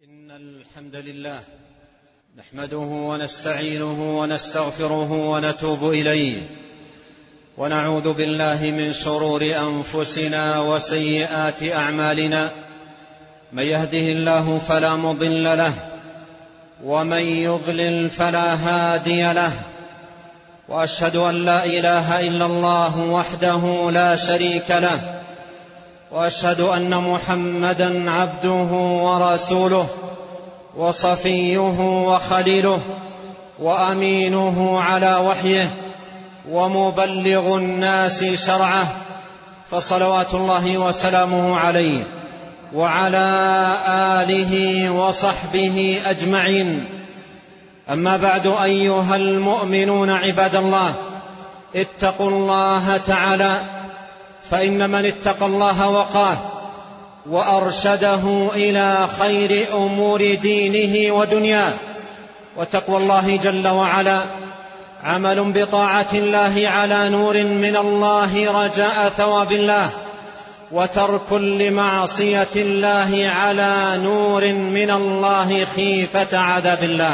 إن الحمد لله نحمده ونستعينه ونستغفره ونتوب إليه، ونعوذ بالله من شرور أنفسنا وسيئات أعمالنا. من يهده الله فلا مضل له، ومن يضلل فلا هادي له، وأشهد أن لا إله إلا الله وحده لا شريك له، وأشهد أن محمدًا عبده ورسوله وصفيه وخليله وأمينه على وحيه ومبلغ الناس شرعه، فصلوات الله وسلامه عليه وعلى آله وصحبه أجمعين. أما بعد، أيها المؤمنون عباد الله، اتقوا الله تعالى، فإن من اتقى الله وقاه وأرشده إلى خير أمور دينه ودنياه. وتقوى الله جل وعلا عمل بطاعة الله على نور من الله رجاء ثواب الله، وترك لمعصية الله على نور من الله خيفة عذاب الله.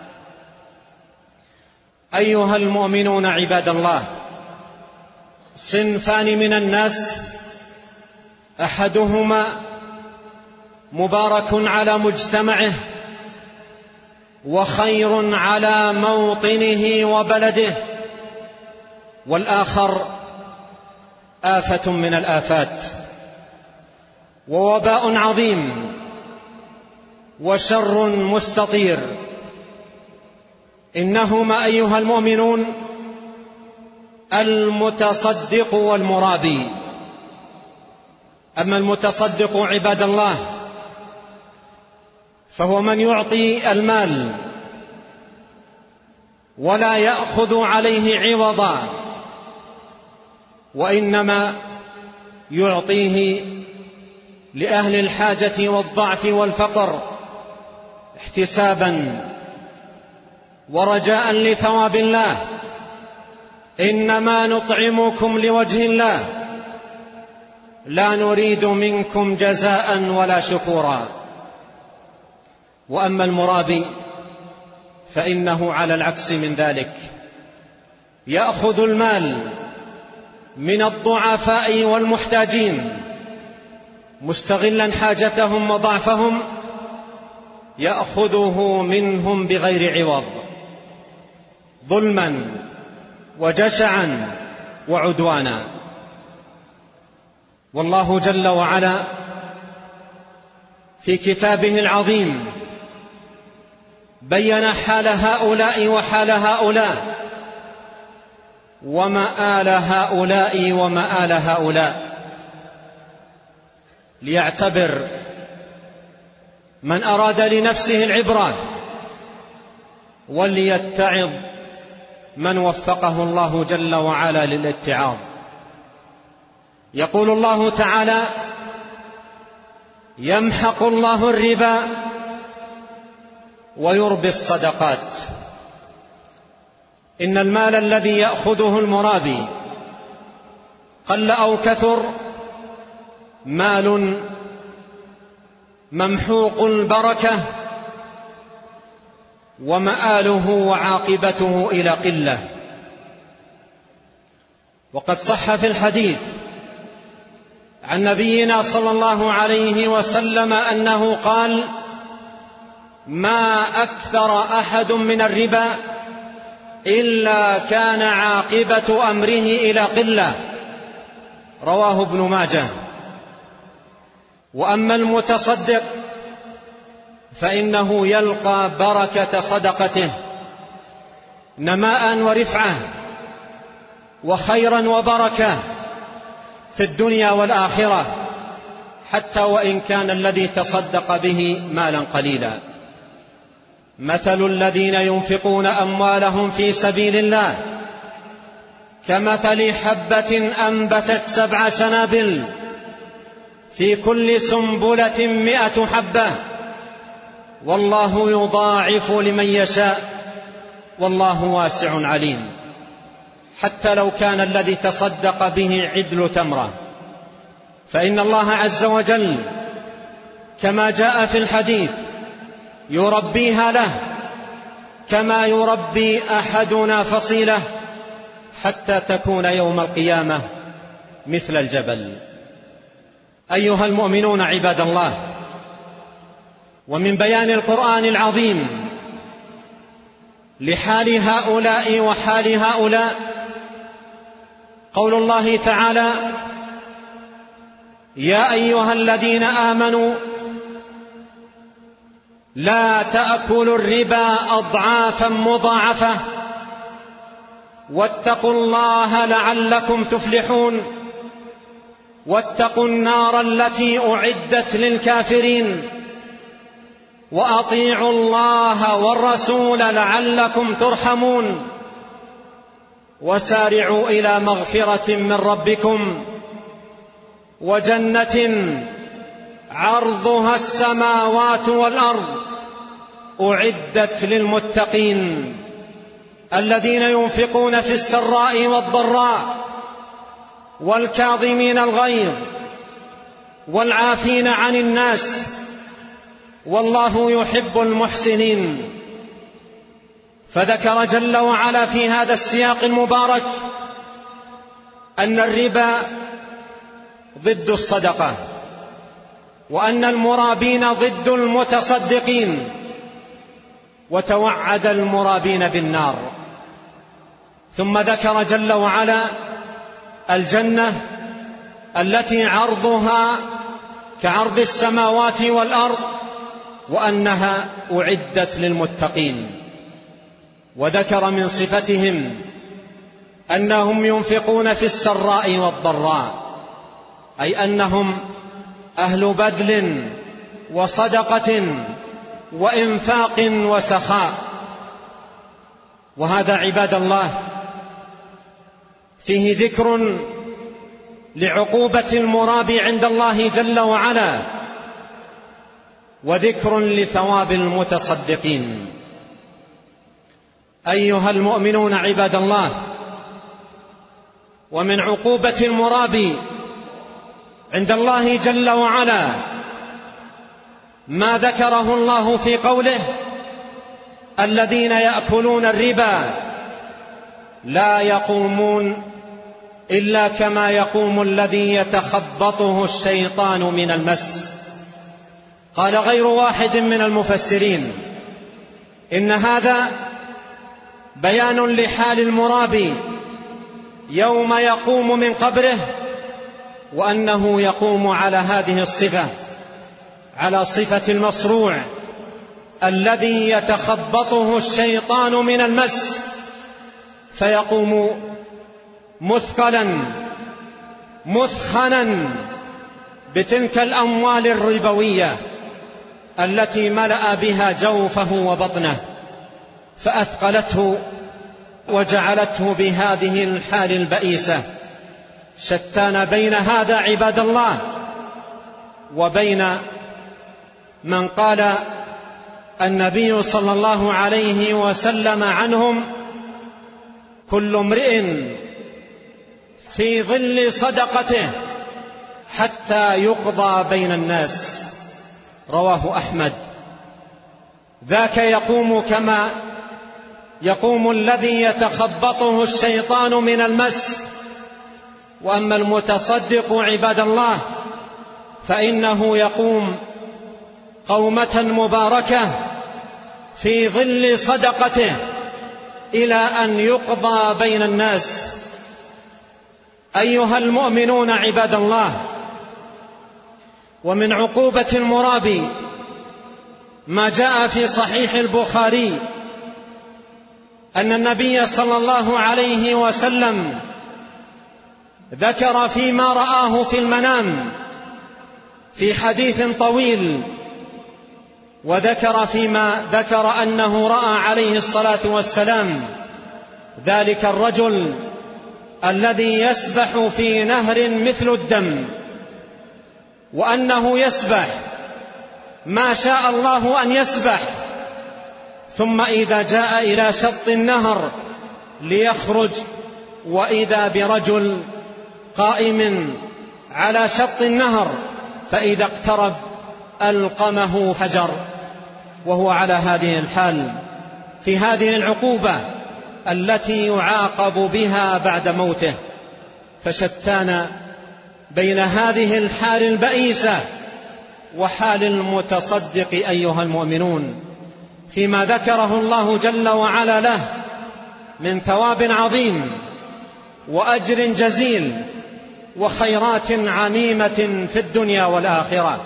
أيها المؤمنون عباد الله، صنفان من الناس، أحدهما مبارك على مجتمعه وخير على موطنه وبلده، والآخر آفة من الآفات ووباء عظيم وشر مستطير. إنهما أيها المؤمنون المتصدق والمرابي. أما المتصدق عباد الله فهو من يعطي المال ولا يأخذ عليه عوضا، وإنما يعطيه لأهل الحاجة والضعف والفقر احتسابا ورجاء لثواب الله. إنما نطعمكم لوجه الله لا نريد منكم جزاء ولا شكورا. وأما المرابي فإنه على العكس من ذلك، يأخذ المال من الضعفاء والمحتاجين مستغلا حاجتهم وضعفهم، يأخذه منهم بغير عوض، ظلما وجشعا وعدوانا. والله جل وعلا في كتابه العظيم بين حال هؤلاء وحال هؤلاء، ومآل هؤلاء ومآل هؤلاء، ليعتبر من أراد لنفسه العبرة، وليتعظ من وفقه الله جل وعلا للاتعاظ. يقول الله تعالى: يمحق الله الربا ويربي الصدقات. إن المال الذي يأخذه المرابي قل أو كثر مال ممحوق البركة، ومآله وعاقبته إلى قلة. وقد صح في الحديث عن نبينا صلى الله عليه وسلم أنه قال: ما أكثر أحد من الربا إلا كان عاقبة أمره إلى قلة. رواه ابن ماجه. وأما المتصدق فإنه يلقى بركة صدقته، نماء ورفعة وخيرا وبركة في الدنيا والآخرة، حتى وإن كان الذي تصدق به مالا قليلا. مثل الذين ينفقون أموالهم في سبيل الله كمثل حبة أنبتت 7 سنابل في كل سنبلة 100 حبة، والله يضاعف لمن يشاء، والله واسع عليم. حتى لو كان الذي تصدق به عدل تمرة، فإن الله عز وجل كما جاء في الحديث يربيها له كما يربي أحدنا فصيلة حتى تكون يوم القيامة مثل الجبل. أيها المؤمنون عباد الله، ومن بيان القرآن العظيم لحال هؤلاء وحال هؤلاء قول الله تعالى: يا أيها الذين آمنوا لا تأكلوا الربا أضعافا مضاعفة واتقوا الله لعلكم تفلحون واتقوا النار التي أعدت للكافرين وأطيعوا الله والرسول لعلكم ترحمون وسارعوا إلى مغفرة من ربكم وجنة عرضها السماوات والأرض أعدت للمتقين الذين ينفقون في السراء والضراء والكاظمين الغيظ والعافين عن الناس والله يحب المحسنين. فذكر جل وعلا في هذا السياق المبارك أن الربا ضد الصدقة، وأن المرابين ضد المتصدقين، وتوعد المرابين بالنار. ثم ذكر جل وعلا الجنة التي عرضها كعرض السماوات والأرض وأنها أعدت للمتقين، وذكر من صفتهم أنهم ينفقون في السراء والضراء، أي أنهم أهل بذل وصدقة وإنفاق وسخاء. وهذا عباد الله فيه ذكر لعقوبة المرابي عند الله جل وعلا، وذكر لثواب المتصدقين. أيها المؤمنون عباد الله، ومن عقوبة المرابي عند الله جل وعلا ما ذكره الله في قوله: الذين يأكلون الربا لا يقومون إلا كما يقوم الذي يتخبطه الشيطان من المس. قال غير واحد من المفسرين إن هذا بيان لحال المرابي يوم يقوم من قبره، وأنه يقوم على هذه الصفة، على صفة المصروع الذي يتخبطه الشيطان من المس، فيقوم مثقلا مثخنا بتلك الأموال الربوية التي ملأ بها جوفه وبطنه، فأثقلته وجعلته بهذه الحال البئيسة. شتان بين هذا عباد الله وبين من قال النبي صلى الله عليه وسلم عنهم: كل امرئ في ظل صدقته حتى يقضى بين الناس. رواه أحمد. ذاك يقوم كما يقوم الذي يتخبطه الشيطان من المس. وأما المتصدق عباد الله فإنه يقوم قومة مباركة في ظل صدقته إلى أن يقضى بين الناس. أيها المؤمنون عباد الله، ومن عقوبة المرابي ما جاء في صحيح البخاري أن النبي صلى الله عليه وسلم ذكر فيما رآه في المنام في حديث طويل، وذكر فيما ذكر أنه رأى عليه الصلاة والسلام ذلك الرجل الذي يسبح في نهر مثل الدم، وأنه يسبح ما شاء الله أن يسبح، ثم إذا جاء إلى شط النهر ليخرج وإذا برجل قائم على شط النهر، فإذا اقترب ألقمه حجر وهو على هذه الحال في هذه العقوبة التي يعاقب بها بعد موته. فشتان بين هذه الحال البئيسة وحال المتصدق أيها المؤمنون فيما ذكره الله جل وعلا له من ثواب عظيم وأجر جزيل وخيرات عميمة في الدنيا والآخرة.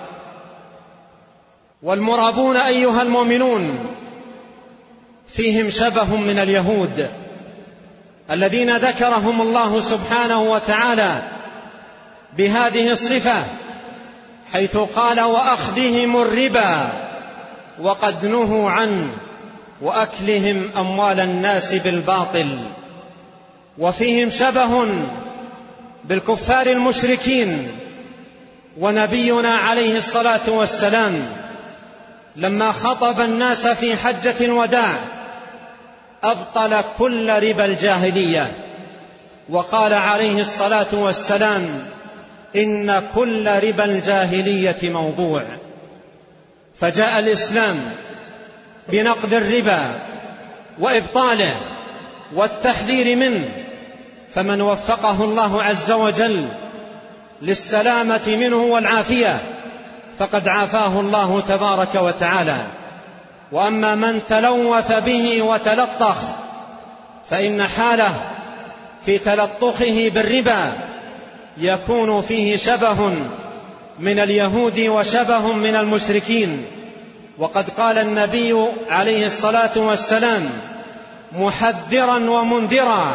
والمرابون أيها المؤمنون فيهم شبه من اليهود الذين ذكرهم الله سبحانه وتعالى بهذه الصفة، حيث قال: وأخذهم الربا وقد نهوا عنه وأكلهم أموال الناس بالباطل. وفيهم شبه بالكفار المشركين. ونبينا عليه الصلاة والسلام لما خطب الناس في حجة الوداع أبطل كل ربا الجاهلية، وقال عليه الصلاة والسلام: إن كل ربا الجاهلية موضوع. فجاء الإسلام بنقض الربا وإبطاله والتحذير منه. فمن وفقه الله عز وجل للسلامة منه والعافية فقد عافاه الله تبارك وتعالى. وأما من تلوث به وتلطخ فإن حاله في تلطخه بالربا يكون فيه شبه من اليهود وشبه من المشركين. وقد قال النبي عليه الصلاة والسلام محذرا ومنذرا: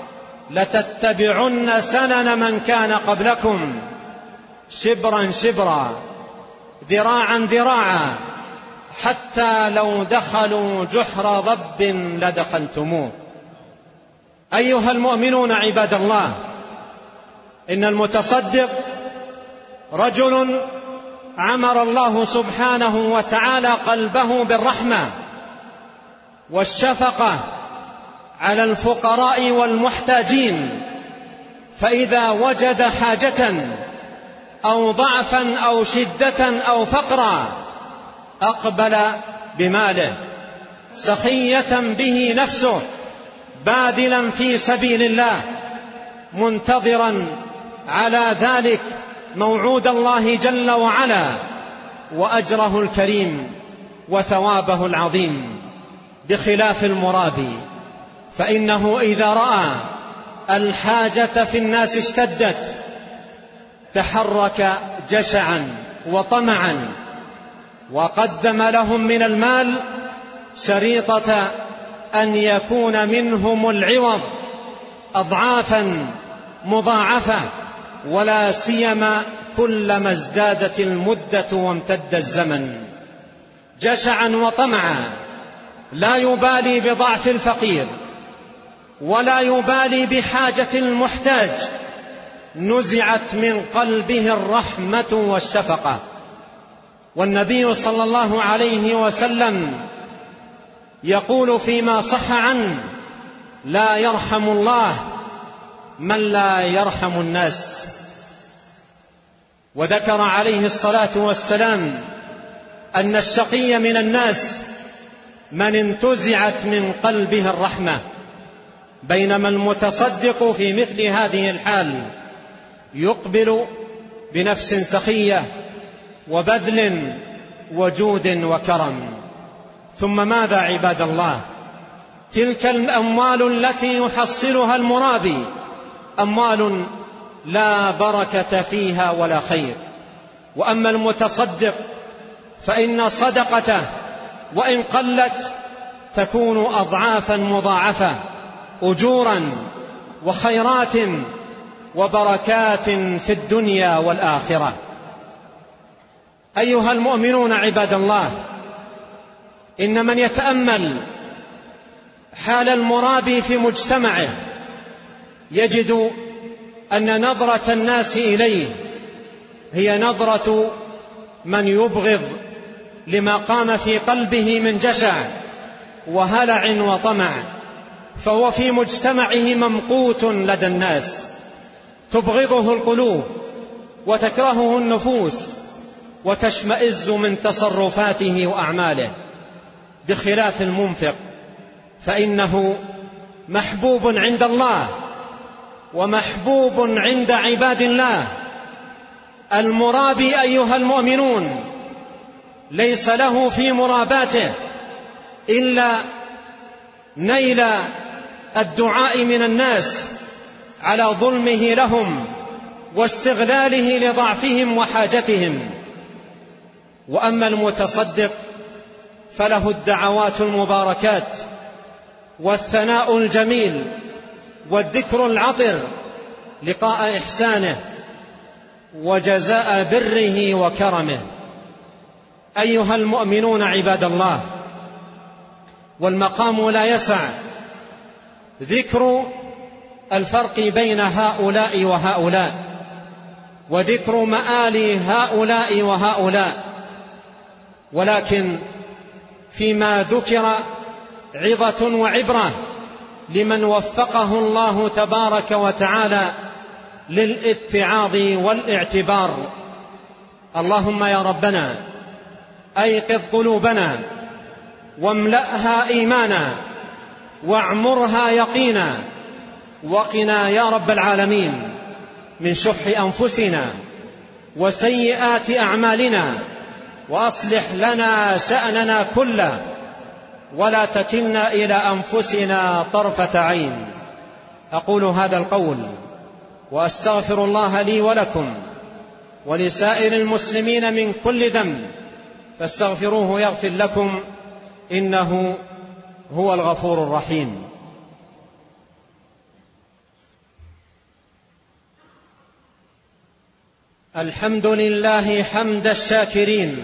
لتتبعن سنن من كان قبلكم شبرا شبرا ذراعا ذراعا حتى لو دخلوا جحر ضب لدخلتموه. أيها المؤمنون عباد الله، إن المتصدق رجل عمر الله سبحانه وتعالى قلبه بالرحمة والشفقة على الفقراء والمحتاجين، فإذا وجد حاجة أو ضعفا أو شدة أو فقرا أقبل بماله سخية به نفسه باذلا في سبيل الله، منتظرا على ذلك موعود الله جل وعلا وأجره الكريم وثوابه العظيم، بخلاف المرابي، فإنه إذا رأى الحاجة في الناس اشتدت تحرك جشعا وطمعا وقدم لهم من المال شريطة أن يكون منهم العوض أضعافا مضاعفة، ولا سيما كلما ازدادت المدة وامتد الزمن، جشعا وطمعا، لا يبالي بضعف الفقير ولا يبالي بحاجة المحتاج، نزعت من قلبه الرحمة والشفقة. والنبي صلى الله عليه وسلم يقول فيما صح عنه: لا يرحم الله من لا يرحم الناس. وذكر عليه الصلاة والسلام أن الشقي من الناس من انتزعت من قلبه الرحمة، بينما المتصدق في مثل هذه الحال يقبل بنفس سخية وبذل وجود وكرم. ثم ماذا عباد الله؟ تلك الأموال التي يحصلها المرابي أموال لا بركة فيها ولا خير. وأما المتصدق فإن صدقته وإن قلت تكون أضعافا مضاعفة، أجورا وخيرات وبركات في الدنيا والآخرة. أيها المؤمنون عباد الله، إن من يتأمل حال المرابي في مجتمعه يجد أن نظرة الناس إليه هي نظرة من يبغض لما قام في قلبه من جشع وهلع وطمع، فهو في مجتمعه ممقوت لدى الناس، تبغضه القلوب وتكرهه النفوس وتشمئز من تصرفاته وأعماله. بخلاف المنفق، فإنه محبوب عند الله ومحبوب عند عباد الله. المرابي أيها المؤمنون ليس له في مراباته إلا نيل الدعاء من الناس على ظلمه لهم واستغلاله لضعفهم وحاجتهم. وأما المتصدق فله الدعوات المباركات والثناء الجميل والذكر العطر لقاء إحسانه وجزاء بره وكرمه. أيها المؤمنون عباد الله، والمقام لا يسع ذكر الفرق بين هؤلاء وهؤلاء وذكر مآل هؤلاء وهؤلاء، ولكن فيما ذكر عظة وعبرة لمن وفقه الله تبارك وتعالى للاتعاظ والاعتبار. اللهم يا ربنا أيقظ قلوبنا واملأها إيمانا واعمرها يقينا، وقنا يا رب العالمين من شح أنفسنا وسيئات أعمالنا، وأصلح لنا شأننا كله ولا تكلنا إلى أنفسنا طرفة عين. أقول هذا القول وأستغفر الله لي ولكم ولسائر المسلمين من كل ذنب، فاستغفروه يغفر لكم، إنه هو الغفور الرحيم. الحمد لله حمد الشاكرين،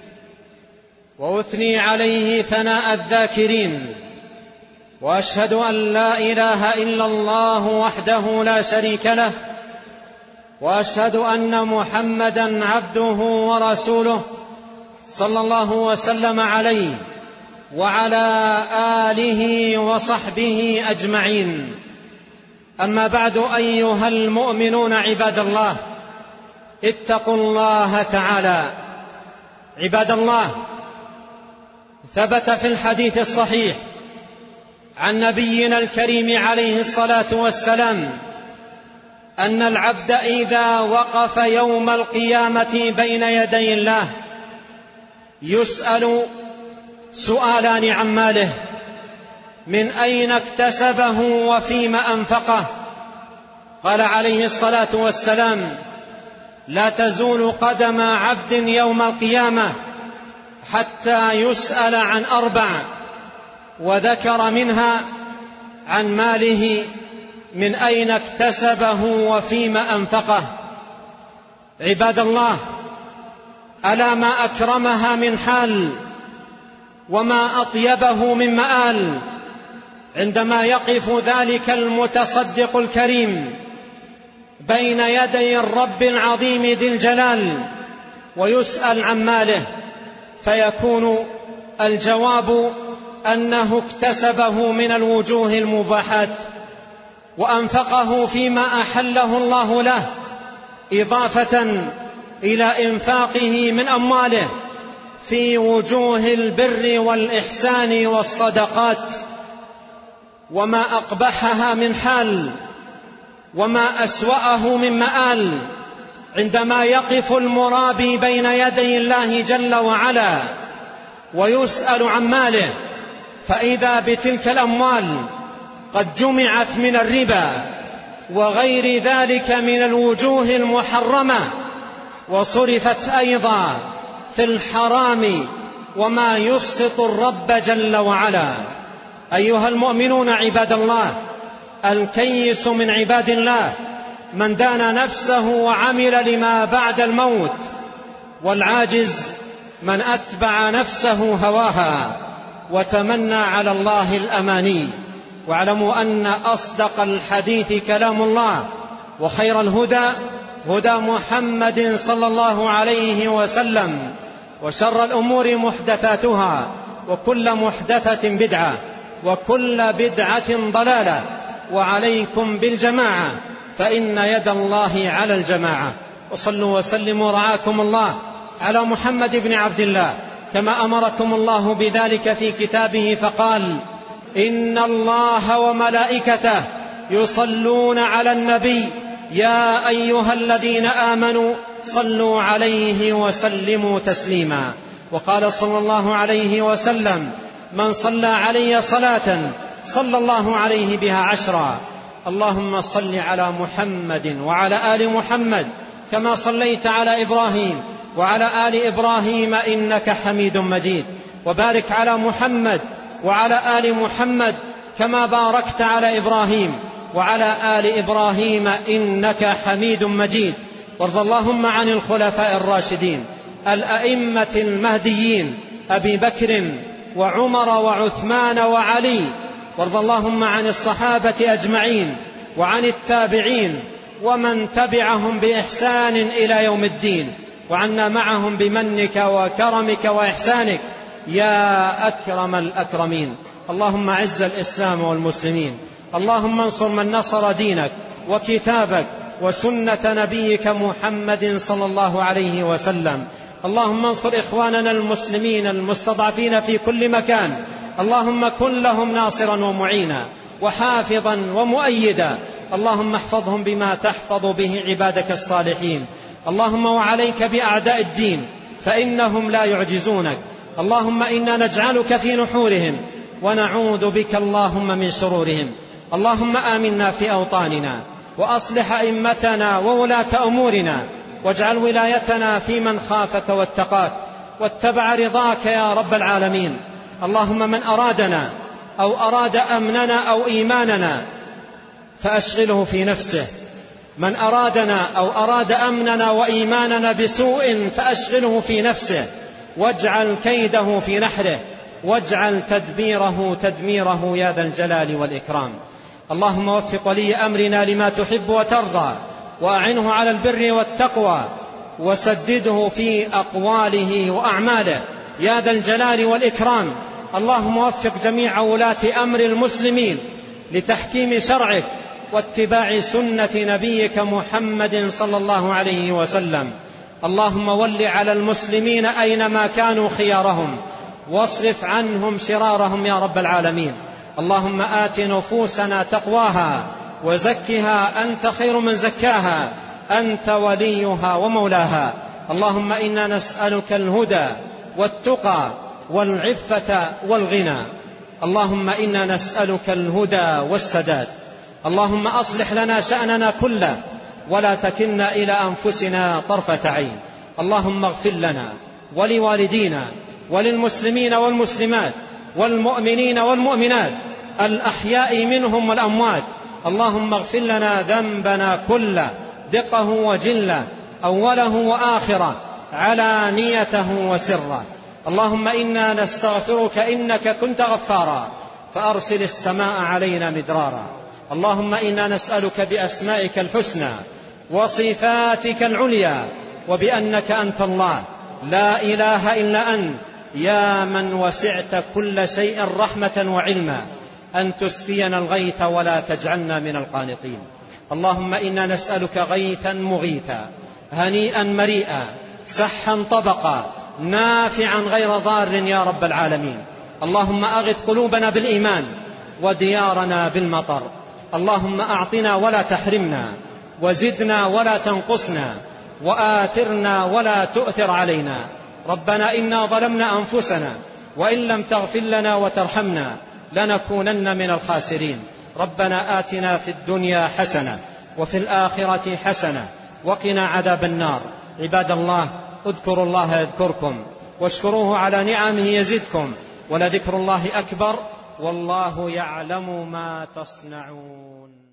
وأثني عليه ثناء الذاكرين، وأشهد أن لا إله إلا الله وحده لا شريك له، وأشهد أن محمدا عبده ورسوله صلى الله وسلم عليه وعلى آله وصحبه أجمعين. أما بعد، أيها المؤمنون عباد الله، اتقوا الله تعالى. عباد الله، ثبت في الحديث الصحيح عن نبينا الكريم عليه الصلاة والسلام أن العبد إذا وقف يوم القيامة بين يدي الله يسأل سؤالان عن ماله: من أين اكتسبه وفيما أنفقه؟ قال عليه الصلاة والسلام: لا تزول قدم عبد يوم القيامة حتى يسأل عن 4، وذكر منها عن ماله من أين اكتسبه وفيما أنفقه. عباد الله، ألا ما أكرمها من حال وما أطيبه من مآل عندما يقف ذلك المتصدق الكريم بين يدي الرب العظيم ذي الجلال ويسأل عن ماله، فيكون الجواب أنه اكتسبه من الوجوه المباحات وأنفقه فيما أحله الله له، إضافة إلى إنفاقه من أمواله في وجوه البر والإحسان والصدقات. وما أقبحها من حال وما أسوأه من مآل عندما يقف المرابي بين يدي الله جل وعلا ويسأل عن ماله، فإذا بتلك الأموال قد جمعت من الربا وغير ذلك من الوجوه المحرمة، وصرفت أيضا في الحرام وما يسخط الرب جل وعلا. أيها المؤمنون عباد الله، الكيس من عباد الله من دان نفسه وعمل لما بعد الموت، والعاجز من أتبع نفسه هواها وتمنى على الله الأماني. واعلموا أن أصدق الحديث كلام الله، وخير الهدى هدى محمد صلى الله عليه وسلم، وشر الأمور محدثاتها، وكل محدثة بدعة، وكل بدعة ضلالة. وعليكم بالجماعة فإن يد الله على الجماعة. وصلوا وسلموا رعاكم الله على محمد بن عبد الله، كما أمركم الله بذلك في كتابه فقال: إن الله وملائكته يصلون على النبي يا أيها الذين آمنوا صلوا عليه وسلموا تسليما. وقال صلى الله عليه وسلم: من صلى علي صلاة صلى الله عليه بها 10. اللهم صل على محمد وعلى آل محمد كما صليت على إبراهيم وعلى آل إبراهيم إنك حميد مجيد، وبارك على محمد وعلى آل محمد كما باركت على إبراهيم وعلى آل إبراهيم إنك حميد مجيد. وارض اللهم عن الخلفاء الراشدين الأئمة المهديين أبي بكر وعمر وعثمان وعلي، وارض اللهم عن الصحابة أجمعين وعن التابعين ومن تبعهم بإحسان إلى يوم الدين، وعنا معهم بمنك وكرمك وإحسانك يا أكرم الأكرمين. اللهم أعز الإسلام والمسلمين، اللهم انصر من نصر دينك وكتابك وسنة نبيك محمد صلى الله عليه وسلم. اللهم انصر إخواننا المسلمين المستضعفين في كل مكان، اللهم كن لهم ناصرا ومعينا وحافظا ومؤيدا، اللهم احفظهم بما تحفظ به عبادك الصالحين. اللهم وعليك بأعداء الدين فإنهم لا يعجزونك. اللهم إنا نجعلك في نحورهم ونعوذ بك اللهم من شرورهم. اللهم آمنا في أوطاننا وأصلح أئمتنا وولاة أمورنا، واجعل ولايتنا في من خافك واتقاك واتبع رضاك يا رب العالمين. اللهم من أرادنا أو أراد أمننا أو إيماننا فأشغله في نفسه، من أرادنا أو أراد أمننا وإيماننا بسوء فأشغله في نفسه، واجعل كيده في نحره، واجعل تدبيره تدميره يا ذا الجلال والإكرام. اللهم وفق ولي أمرنا لما تحب وترضى، وأعنه على البر والتقوى، وسدده في أقواله وأعماله يا ذا الجلال والإكرام. اللهم وفق جميع ولاة أمر المسلمين لتحكيم شرعك واتباع سنة نبيك محمد صلى الله عليه وسلم. اللهم ول على المسلمين أينما كانوا خيارهم، واصرف عنهم شرارهم يا رب العالمين. اللهم آت نفوسنا تقواها وزكها أنت خير من زكاها، أنت وليها ومولاها. اللهم إنا نسألك الهدى والتقى والعفة والغنى. اللهم إنا نسألك الهدى والسداد. اللهم أصلح لنا شأننا كله ولا تكلنا إلى أنفسنا طرفة عين. اللهم اغفر لنا ولوالدينا وللمسلمين والمسلمات والمؤمنين والمؤمنات الأحياء منهم والأموات. اللهم اغفر لنا ذنبنا كله دقه وجله، أوله وآخره، علانيته وسره. اللهم إنا نستغفرك إنك كنت غفارا فأرسل السماء علينا مدرارا. اللهم إنا نسألك بأسمائك الحسنى وصفاتك العليا وبأنك أنت الله لا إله إلا أنت يا من وسعت كل شيء رحمة وعلما أن تسقينا الغيث ولا تجعلنا من القانطين. اللهم إنا نسألك غيثا مغيثا هنيئا مريئا سحا طبقا نافعا غير ضار يا رب العالمين. اللهم أغث قلوبنا بالإيمان وديارنا بالمطر. اللهم أعطنا ولا تحرمنا، وزدنا ولا تنقصنا، وآثرنا ولا تؤثر علينا. ربنا إنا ظلمنا أنفسنا وإن لم تغفر لنا وترحمنا لنكونن من الخاسرين. ربنا آتنا في الدنيا حسنة وفي الآخرة حسنة وقنا عذاب النار. عباد الله، اذكروا الله يذكركم واشكروه على نعمه يزدكم، ولذكر الله أكبر والله يعلم ما تصنعون.